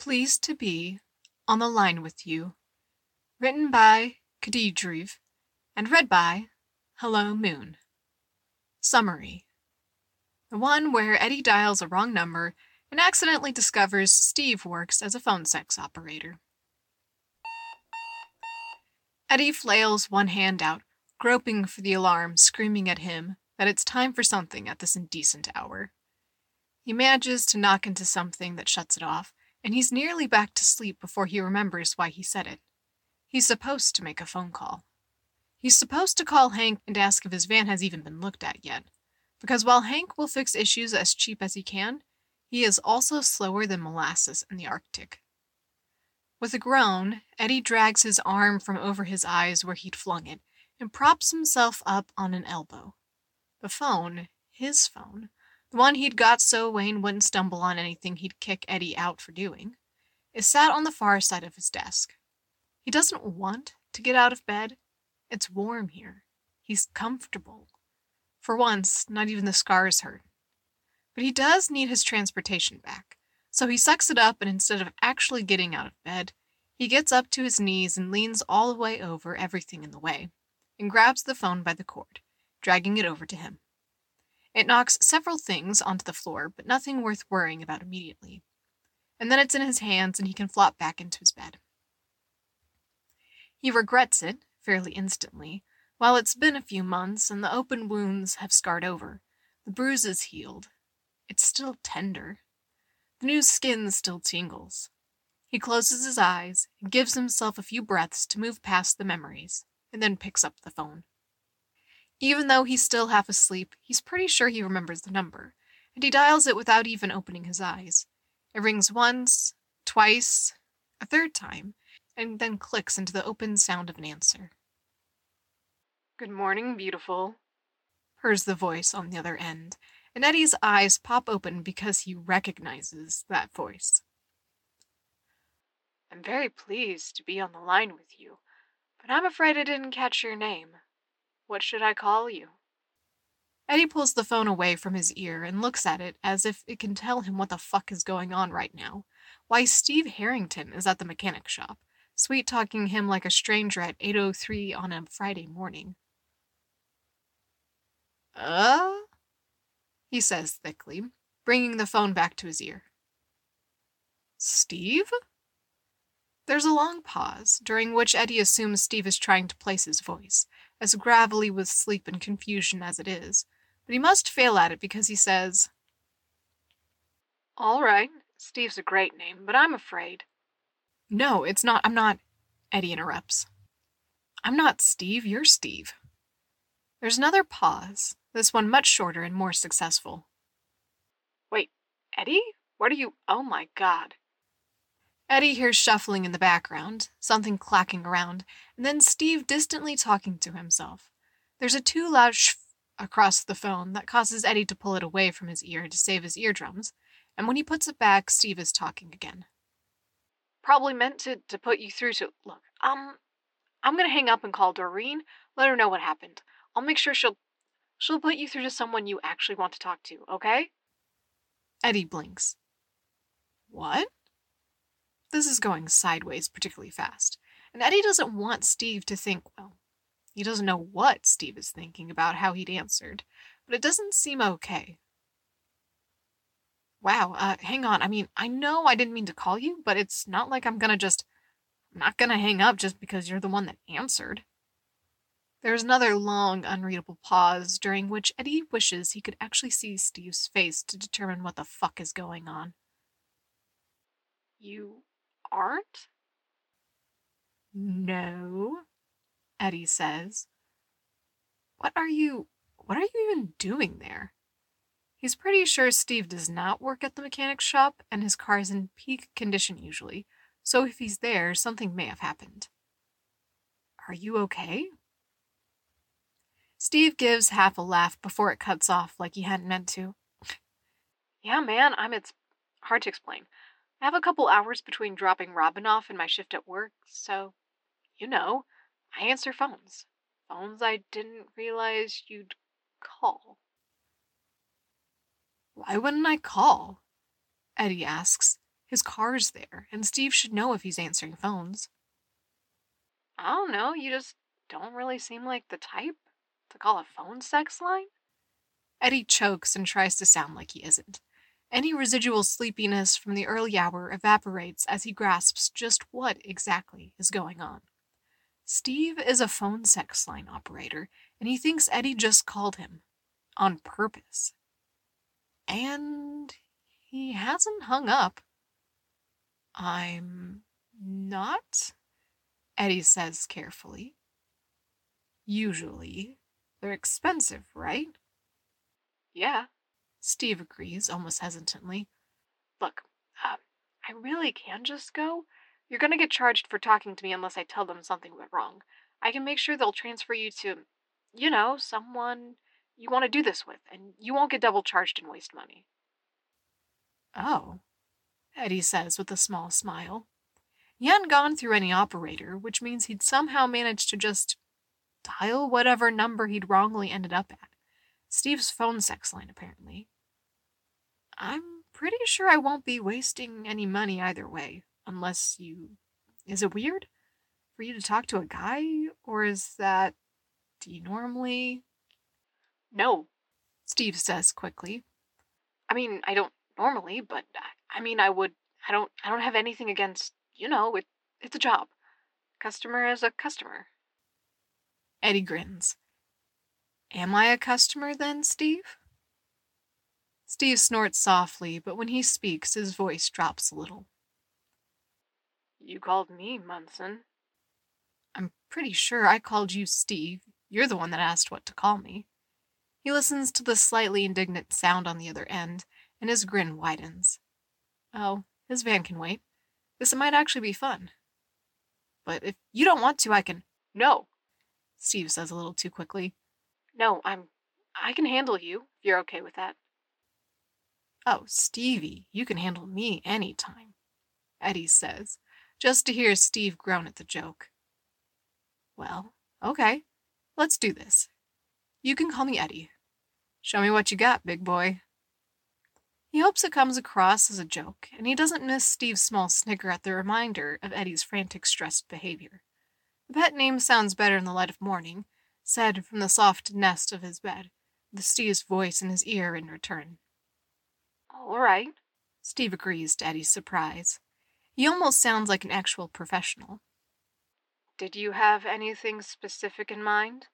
Pleased to be on the line with you. Written by Khadijrev and read by Hello Moon. Summary. The one where Eddie dials a wrong number and accidentally discovers Steve works as a phone sex operator. Eddie flails one hand out, groping for the alarm, screaming at him that it's time for something at this indecent hour. He manages to knock into something that shuts it off, and he's nearly back to sleep before he remembers why he said it. He's supposed to make a phone call. He's supposed to call Hank and ask if his van has even been looked at yet. Because while Hank will fix issues as cheap as he can, he is also slower than molasses in the Arctic. With a groan, Eddie drags his arm from over his eyes where he'd flung it and props himself up on an elbow. The phone, his phone, the one he'd got so Wayne wouldn't stumble on anything he'd kick Eddie out for doing, is sat on the far side of his desk. He doesn't want to get out of bed. It's warm here. He's comfortable. For once, not even the scars hurt. But he does need his transportation back, so he sucks it up and instead of actually getting out of bed, he gets up to his knees and leans all the way over everything in the way, and grabs the phone by the cord, dragging it over to him. It knocks several things onto the floor, but nothing worth worrying about immediately. And then it's in his hands and he can flop back into his bed. He regrets it, fairly instantly. While it's been a few months and the open wounds have scarred over, the bruises healed. It's still tender. The new skin still tingles. He closes his eyes and gives himself a few breaths to move past the memories, and then picks up the phone. Even though he's still half asleep, he's pretty sure he remembers the number, and he dials it without even opening his eyes. It rings once, twice, a third time, and then clicks into the open sound of an answer. "Good morning, beautiful," purrs the voice on the other end, and Eddie's eyes pop open because he recognizes that voice. "I'm very pleased to be on the line with you, but I'm afraid I didn't catch your name. What should I call you?" Eddie pulls the phone away from his ear and looks at it as if it can tell him what the fuck is going on right now. Why Steve Harrington is at the mechanic shop, sweet-talking him like a stranger at 8:03 on a Friday morning. He says thickly, bringing the phone back to his ear. "Steve?" There's a long pause, during which Eddie assumes Steve is trying to place his voice, as gravelly with sleep and confusion as it is, but he must fail at it because he says, "All right, Steve's a great name, but I'm afraid." "No, it's not, I'm not," Eddie interrupts. "I'm not Steve, you're Steve." There's another pause, this one much shorter and more successful. "Wait, Eddie? What are you? Oh my God." Eddie hears shuffling in the background, something clacking around, and then Steve distantly talking to himself. There's a too loud shh across the phone that causes Eddie to pull it away from his ear to save his eardrums, and when he puts it back, Steve is talking again. "Probably meant to put you through to... Look, I'm gonna hang up and call Doreen, let her know what happened. I'll make sure she'll put you through to someone you actually want to talk to, okay?" Eddie blinks. What? This is going sideways particularly fast, and Eddie doesn't want Steve to think, well, he doesn't know what Steve is thinking about how he'd answered, but it doesn't seem okay. "Wow, hang on, I know I didn't mean to call you, but it's not like I'm not gonna hang up just because you're the one that answered." There's another long, unreadable pause, during which Eddie wishes he could actually see Steve's face to determine what the fuck is going on. "You aren't?" "No," Eddie says. What are you even doing there?" He's pretty sure Steve does not work at the mechanic shop, and his car is in peak condition usually, so if he's there, something may have happened. "Are you okay?" Steve gives half a laugh before it cuts off like he hadn't meant to. "Yeah, man, it's hard to explain. I have a couple hours between dropping Robin off and my shift at work, so, I answer phones. Phones I didn't realize you'd call." "Why wouldn't I call?" Eddie asks, His car's there, and Steve should know if he's answering phones. I don't know, you just don't really seem like the type to call a phone sex line? Eddie chokes and tries to sound like he isn't. Any residual sleepiness from the early hour evaporates as he grasps just what exactly is going on. Steve is a phone sex line operator, and he thinks Eddie just called him. On purpose. And he hasn't hung up. I'm not, Eddie says carefully. Usually. They're expensive, right? Yeah. Steve agrees, almost hesitantly. Look, I really can just go. You're gonna get charged for talking to me unless I tell them something went wrong. I can make sure they'll transfer you to, someone you want to do this with, and you won't get double charged and waste money. Oh, Eddie says with a small smile. He hadn't gone through any operator, which means he'd somehow managed to just dial whatever number he'd wrongly ended up at. Steve's phone sex line, apparently. I'm pretty sure I won't be wasting any money either way, unless you... Is it weird for you to talk to a guy, or is that... Do you normally... No. Steve says quickly. I mean, I don't normally, but I would. I don't have anything against, it's a job. Customer is a customer. Eddie grins. Am I a customer then, Steve? Steve snorts softly, but when he speaks, his voice drops a little. You called me Munson. I'm pretty sure I called you Steve. You're the one that asked what to call me. He listens to the slightly indignant sound on the other end, and his grin widens. Oh, his van can wait. This might actually be fun. But if you don't want to, I can... No, Steve says a little too quickly. No, I can handle you, if you're okay with that. Oh, Stevie, you can handle me anytime, Eddie says, just to hear Steve groan at the joke. Well, okay, let's do this. You can call me Eddie. Show me what you got, big boy. He hopes it comes across as a joke, and he doesn't miss Steve's small snicker at the reminder of Eddie's frantic, stressed behavior. The pet name sounds better in the light of morning, said from the soft nest of his bed, with Steve's voice in his ear in return. All right, Steve agrees to Eddie's surprise. He almost sounds like an actual professional. Did you have anything specific in mind?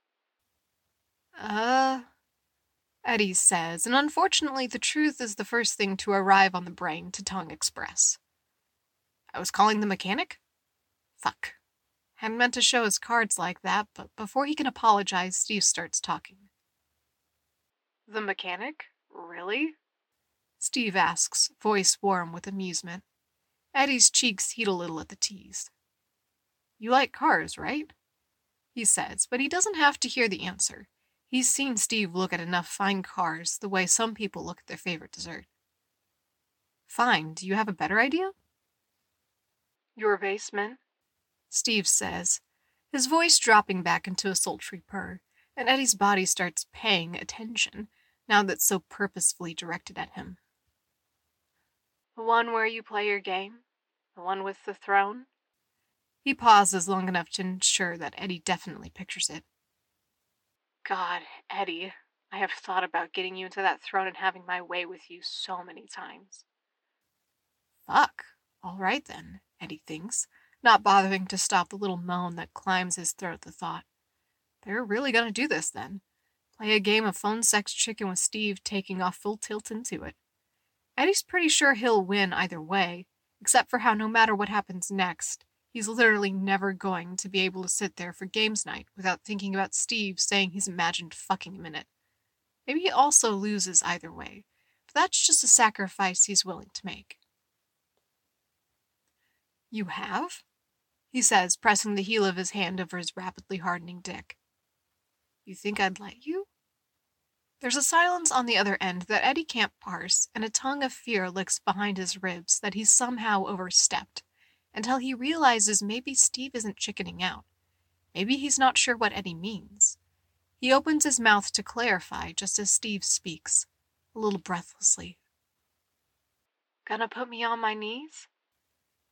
Eddie says, and unfortunately the truth is the first thing to arrive on the brain to tongue express. I was calling the mechanic? Fuck. Hadn't meant to show his cards like that, but before he can apologize, Steve starts talking. The mechanic? Really? Steve asks, voice warm with amusement. Eddie's cheeks heat a little at the tease. You like cars, right? He says, but he doesn't have to hear the answer. He's seen Steve look at enough fine cars the way some people look at their favorite dessert. Fine, do you have a better idea? Your basement? Steve says, his voice dropping back into a sultry purr, and Eddie's body starts paying attention, now that's so purposefully directed at him. The one where you play your game? The one with the throne? He pauses long enough to ensure that Eddie definitely pictures it. God, Eddie, I have thought about getting you into that throne and having my way with you so many times. Fuck. All right then, Eddie thinks, not bothering to stop the little moan that climbs his throat at the thought. They're really gonna do this then. Play a game of phone sex chicken with Steve taking off full tilt into it. Eddie's pretty sure he'll win either way, except for how no matter what happens next, he's literally never going to be able to sit there for games night without thinking about Steve saying he's imagined fucking him in it. Maybe he also loses either way, but that's just a sacrifice he's willing to make. You have? He says, pressing the heel of his hand over his rapidly hardening dick. You think I'd let you? There's a silence on the other end that Eddie can't parse, and a tongue of fear licks behind his ribs that he's somehow overstepped, until he realizes maybe Steve isn't chickening out. Maybe he's not sure what Eddie means. He opens his mouth to clarify just as Steve speaks, a little breathlessly. Gonna put me on my knees?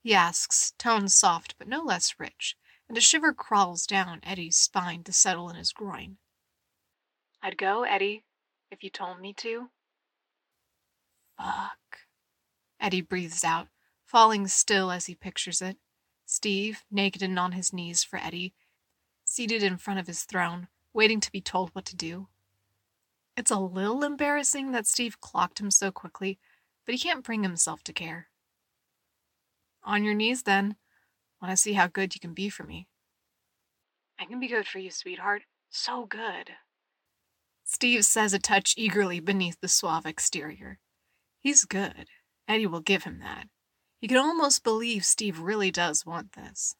he asks, tone soft but no less rich, and a shiver crawls down Eddie's spine to settle in his groin. I'd go, Eddie, if you told me to. Fuck. Eddie breathes out, falling still as he pictures it. Steve, naked and on his knees for Eddie, seated in front of his throne, waiting to be told what to do. It's a little embarrassing that Steve clocked him so quickly, but he can't bring himself to care. On your knees, then. Want to see how good you can be for me. I can be good for you, sweetheart. So good. Steve says a touch eagerly beneath the suave exterior. He's good. Eddie will give him that. He can almost believe Steve really does want this.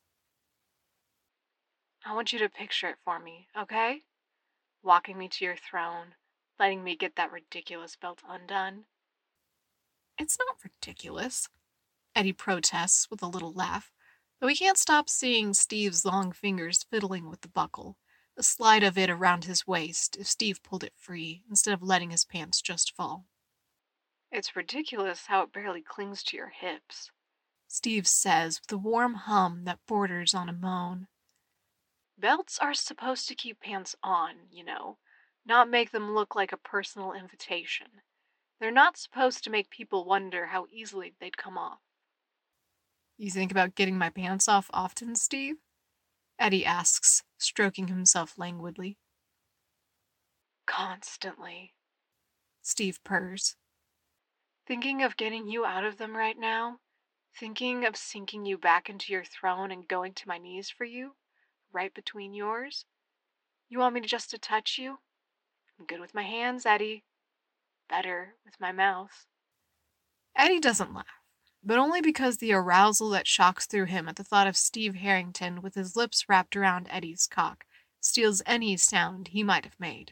I want you to picture it for me, okay? Walking me to your throne, letting me get that ridiculous belt undone. It's not ridiculous, Eddie protests with a little laugh, though he can't stop seeing Steve's long fingers fiddling with the buckle, the slide of it around his waist if Steve pulled it free instead of letting his pants just fall. It's ridiculous how it barely clings to your hips, Steve says with a warm hum that borders on a moan. Belts are supposed to keep pants on, not make them look like a personal invitation. They're not supposed to make people wonder how easily they'd come off. You think about getting my pants off often, Steve? Eddie asks, stroking himself languidly. Constantly. Steve purrs. Thinking of getting you out of them right now? Thinking of sinking you back into your throne and going to my knees for you? Right between yours? You want me just to touch you? I'm good with my hands, Eddie. Better with my mouth. Eddie doesn't laugh, but only because the arousal that shocks through him at the thought of Steve Harrington with his lips wrapped around Eddie's cock steals any sound he might have made.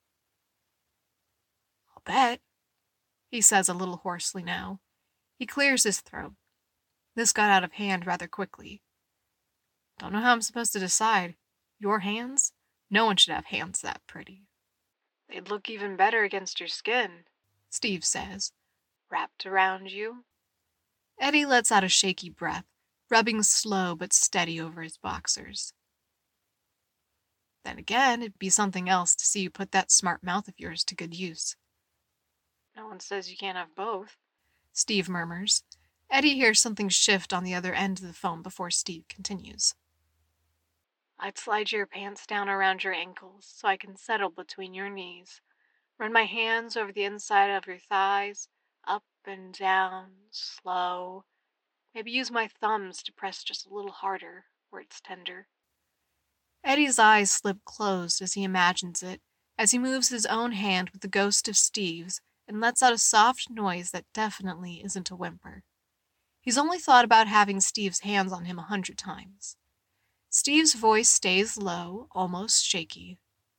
I'll bet, he says a little hoarsely now. He clears his throat. This got out of hand rather quickly. Don't know how I'm supposed to decide. Your hands? No one should have hands that pretty. They'd look even better against your skin, Steve says. Wrapped around you. Eddie lets out a shaky breath, rubbing slow but steady over his boxers. Then again, it'd be something else to see you put that smart mouth of yours to good use. No one says you can't have both, Steve murmurs. Eddie hears something shift on the other end of the phone before Steve continues. I'd slide your pants down around your ankles so I can settle between your knees. Run my hands over the inside of your thighs, up and down, slow. Maybe use my thumbs to press just a little harder where it's tender. Eddie's eyes slip closed as he imagines it, as he moves his own hand with the ghost of Steve's and lets out a soft noise that definitely isn't a whimper. He's only thought about having Steve's hands on him 100 times. Steve's voice stays low, almost shaky.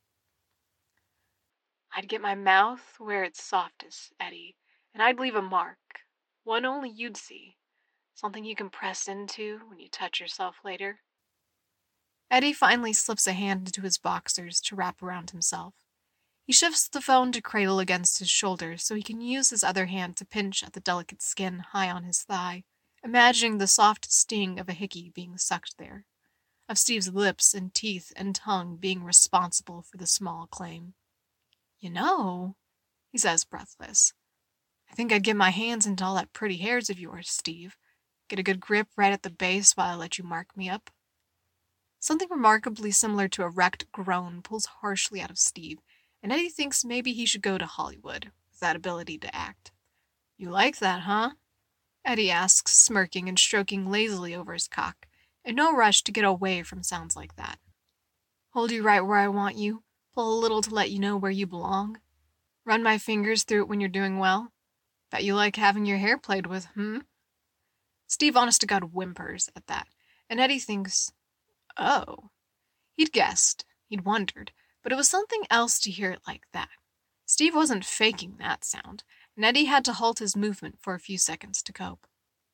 I'd get my mouth where it's softest, Eddie, and I'd leave a mark. One only you'd see. Something you can press into when you touch yourself later. Eddie finally slips a hand into his boxers to wrap around himself. He shifts the phone to cradle against his shoulder so he can use his other hand to pinch at the delicate skin high on his thigh, imagining the soft sting of a hickey being sucked there, of Steve's lips and teeth and tongue being responsible for the small claim. You know, he says breathless, I think I'd get my hands into all that pretty hairs of yours, Steve. Get a good grip right at the base while I let you mark me up. Something remarkably similar to a wrecked groan pulls harshly out of Steve, and Eddie thinks maybe he should go to Hollywood with that ability to act. You like that, huh? Eddie asks, smirking and stroking lazily over his cock, in no rush to get away from sounds like that. Hold you right where I want you, pull a little to let you know where you belong. Run my fingers through it when you're doing well. Bet you like having your hair played with, Steve honest-to-God whimpers at that, and Eddie thinks, oh. He'd guessed, he'd wondered, but it was something else to hear it like that. Steve wasn't faking that sound, and Eddie had to halt his movement for a few seconds to cope.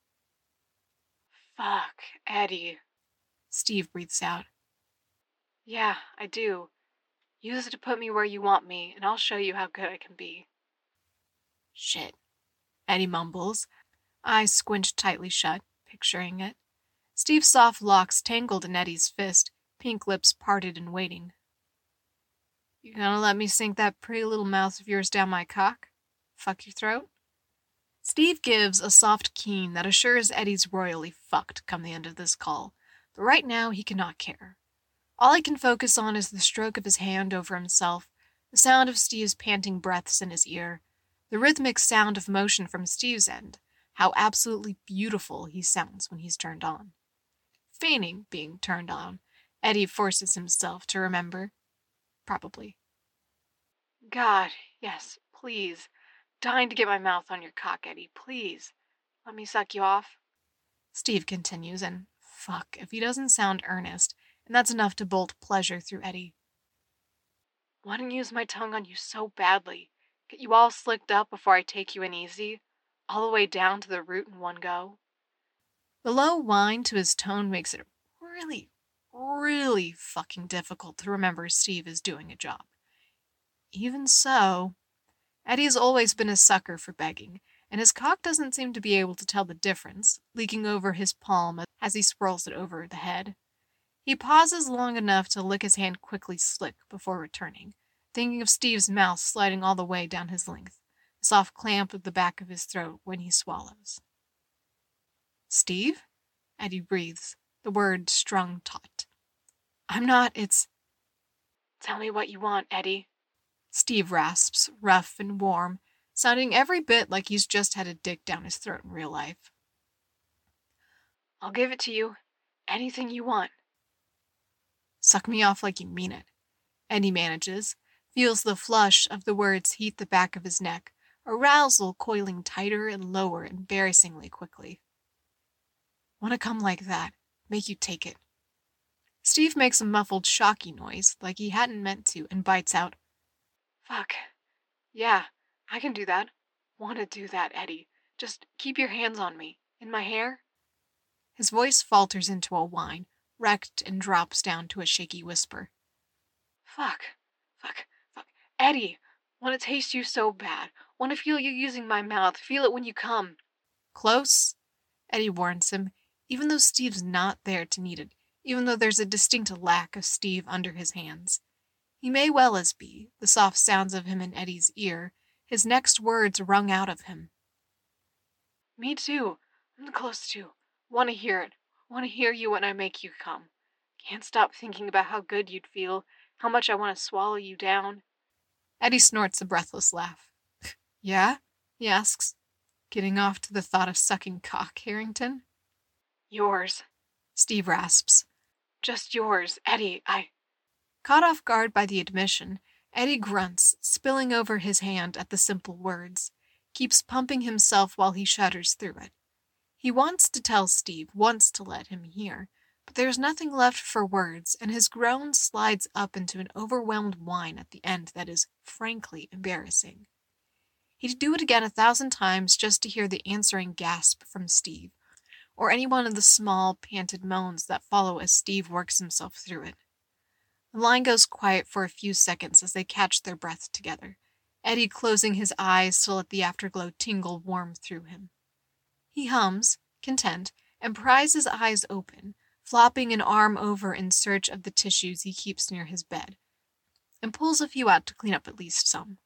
Fuck, Eddie, Steve breathes out. Yeah, I do. Use it to put me where you want me, and I'll show you how good I can be. Shit, Eddie mumbles, eyes squinched tightly shut. picturing it. Steve's soft locks tangled in Eddie's fist, pink lips parted and waiting. You gonna let me sink that pretty little mouth of yours down my cock? Fuck your throat? Steve gives a soft keen that assures Eddie's royally fucked come the end of this call, but right now he cannot care. All he can focus on is the stroke of his hand over himself, the sound of Steve's panting breaths in his ear, the rhythmic sound of motion from Steve's end, how absolutely beautiful he sounds when he's turned on. Feigning being turned on, Eddie forces himself to remember. Probably. God, yes, please. Dying to get my mouth on your cock, Eddie, please. Let me suck you off. Steve continues, and fuck if he doesn't sound earnest, and that's enough to bolt pleasure through Eddie. Want to use my tongue on you so badly. Get you all slicked up before I take you in easy, all the way down to the root in one go. The low whine to his tone makes it really, really fucking difficult to remember Steve is doing a job. Even so, Eddie's always been a sucker for begging, and his cock doesn't seem to be able to tell the difference, leaking over his palm as he swirls it over the head. He pauses long enough to lick his hand quickly slick before returning, thinking of Steve's mouth sliding all the way down his length, a soft clamp at the back of his throat when he swallows. Steve? Eddie breathes, the word strung taut. I'm not, it's... Tell me what you want, Eddie. Steve rasps, rough and warm, sounding every bit like he's just had a dick down his throat in real life. I'll give it to you. Anything you want. Suck me off like you mean it. Eddie manages, feels the flush of the words heat the back of his neck, arousal coiling tighter and lower embarrassingly quickly. Wanna come like that, make you take it. Steve makes a muffled shocky noise, like he hadn't meant to, and bites out. Fuck. Yeah, I can do that. Wanna do that, Eddie. Just keep your hands on me. In my hair? His voice falters into a whine, wrecked and drops down to a shaky whisper. Fuck. Eddie, wanna taste you so bad. Wanna feel you using my mouth. Feel it when you come. Close? Eddie warns him, even though Steve's not there to need it, even though there's a distinct lack of Steve under his hands. He may well as be, the soft sounds of him in Eddie's ear, his next words wrung out of him. Me too. I'm close too. Wanna hear it. Wanna hear you when I make you come. Can't stop thinking about how good you'd feel, how much I wanna swallow you down. Eddie snorts a breathless laugh. Yeah? He asks, getting off to the thought of sucking cock, Harrington. Yours. Steve rasps. Just yours, Eddie, Caught off guard by the admission, Eddie grunts, spilling over his hand at the simple words, keeps pumping himself while he shudders through it. He wants to tell Steve, wants to let him hear, but there's nothing left for words, and his groan slides up into an overwhelmed whine at the end that is, frankly, embarrassing. He'd do it again 1,000 times just to hear the answering gasp from Steve, or any one of the small, panted moans that follow as Steve works himself through it. The line goes quiet for a few seconds as they catch their breath together, Eddie closing his eyes to let the afterglow tingle warm through him. He hums, content, and pries his eyes open, flopping an arm over in search of the tissues he keeps near his bed, and pulls a few out to clean up at least some.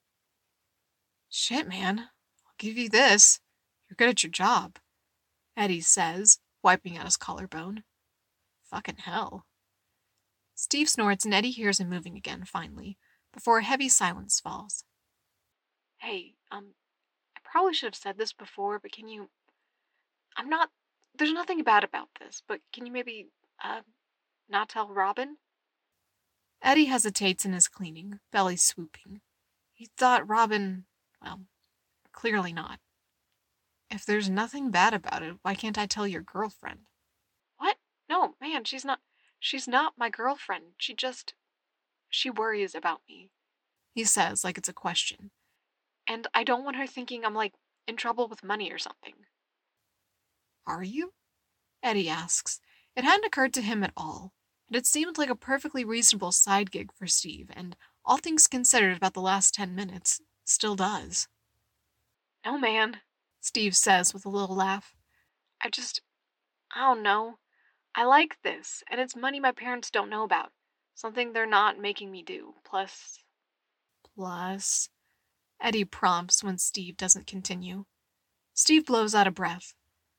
Shit, man. I'll give you this. You're good at your job, Eddie says, wiping at his collarbone. Fucking hell. Steve snorts and Eddie hears him moving again, finally, before a heavy silence falls. Hey, I probably should have said this before, but can you... There's nothing bad about this, but can you maybe, not tell Robin? Eddie hesitates in his cleaning, belly swooping. He thought Robin, well, clearly not. If there's nothing bad about it, why can't I tell your girlfriend? What? No, man, she's not my girlfriend. She worries about me, he says like it's a question. And I don't want her thinking I'm, in trouble with money or something. Are you? Eddie asks. It hadn't occurred to him at all. It had seemed like a perfectly reasonable side gig for Steve, and, all things considered about the last 10 minutes, still does. No, man, Steve says with a little laugh. I don't know. I like this, and it's money my parents don't know about. Something they're not making me do. Plus, Eddie prompts when Steve doesn't continue. Steve blows out a breath.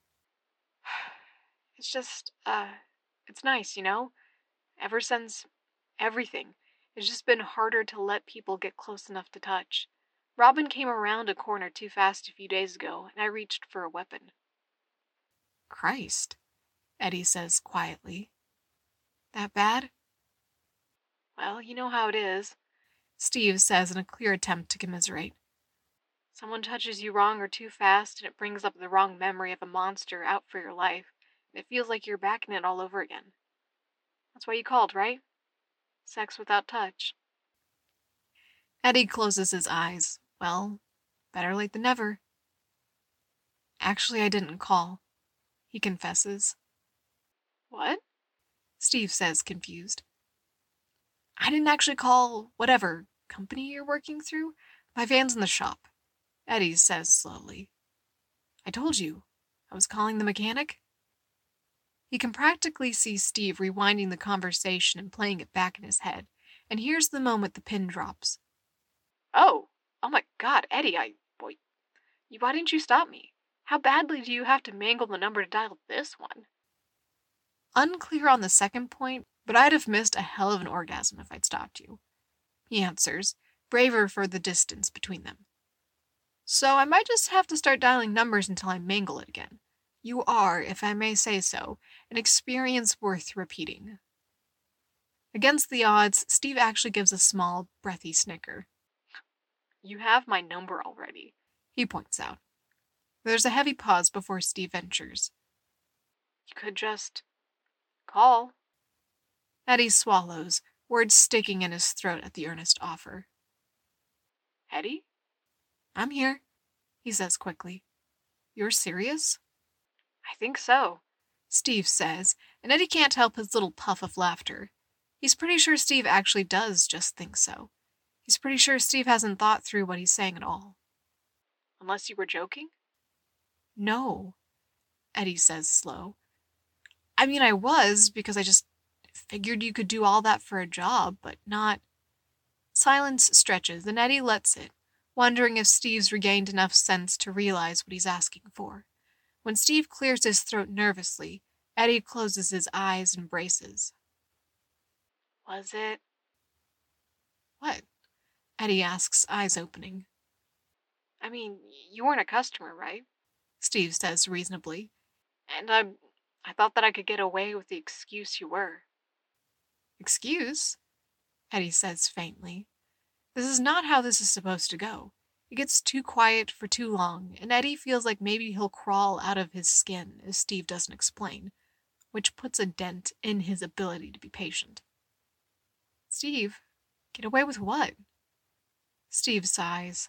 It's just, it's nice, you know? Ever since everything, it's just been harder to let people get close enough to touch. Robin came around a corner too fast a few days ago, and I reached for a weapon. Christ, Eddie says quietly. That bad? Well, you know how it is. Steve says in a clear attempt to commiserate. Someone touches you wrong or too fast, and it brings up the wrong memory of a monster out for your life, and it feels like you're back in it all over again. That's why you called, right? Sex without touch. Eddie closes his eyes. Well, better late than never. Actually, I didn't call, he confesses. What? Steve says, confused. I didn't actually call whatever company you're working through. My van's in the shop, Eddie says slowly. I told you, I was calling the mechanic. He can practically see Steve rewinding the conversation and playing it back in his head, and here's the moment the pin drops. Oh my God, Eddie, boy, why didn't you stop me? How badly do you have to mangle the number to dial this one? Unclear on the second point, but I'd have missed a hell of an orgasm if I'd stopped you, he answers, braver for the distance between them. So I might just have to start dialing numbers until I mangle it again. You are, if I may say so, an experience worth repeating. Against the odds, Steve actually gives a small, breathy snicker. You have my number already, he points out. There's a heavy pause before Steve ventures. You could just call. Eddie swallows, words sticking in his throat at the earnest offer. Eddie? I'm here, he says quickly. You're serious? I think so, Steve says, and Eddie can't help his little puff of laughter. He's pretty sure Steve actually does just think so. He's pretty sure Steve hasn't thought through what he's saying at all. Unless you were joking? No, Eddie says slow. I mean, I was, because I just figured you could do all that for a job, but not... Silence stretches, and Eddie lets it, wondering if Steve's regained enough sense to realize what he's asking for. When Steve clears his throat nervously, Eddie closes his eyes and braces. Was it? What? Eddie asks, eyes opening. I mean, you weren't a customer, right? Steve says reasonably. And I thought that I could get away with the excuse you were. Excuse? Eddie says faintly. This is not how this is supposed to go. It gets too quiet for too long, and Eddie feels like maybe he'll crawl out of his skin if Steve doesn't explain, which puts a dent in his ability to be patient. Steve, get away with what? Steve sighs.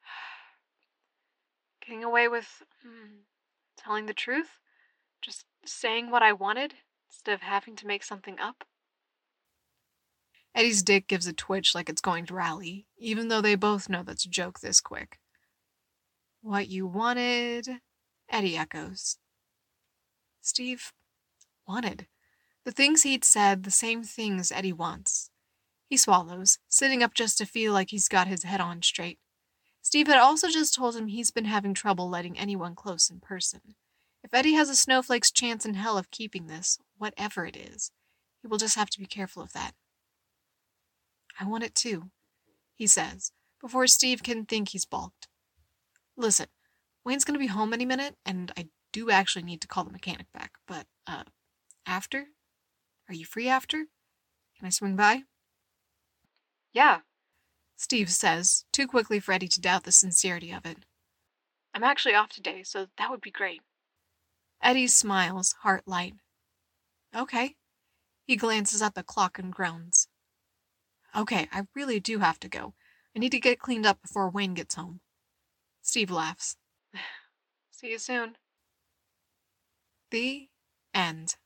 Getting away with telling the truth? Just saying what I wanted instead of having to make something up? Eddie's dick gives a twitch like it's going to rally, even though they both know that's a joke this quick. What you wanted, Eddie echoes. Steve wanted. The things he'd said, the same things Eddie wants. He swallows, sitting up just to feel like he's got his head on straight. Steve had also just told him he's been having trouble letting anyone close in person. If Eddie has a snowflake's chance in hell of keeping this, whatever it is, he will just have to be careful of that. I want it too, he says, before Steve can think he's balked. Listen, Wayne's gonna be home any minute, and I do actually need to call the mechanic back, but, after? Are you free after? Can I swing by? Yeah, Steve says, too quickly for Eddie to doubt the sincerity of it. I'm actually off today, so that would be great. Eddie smiles, heart light. Okay. He glances at the clock and groans. Okay, I really do have to go. I need to get cleaned up before Wayne gets home. Steve laughs. See you soon. The end.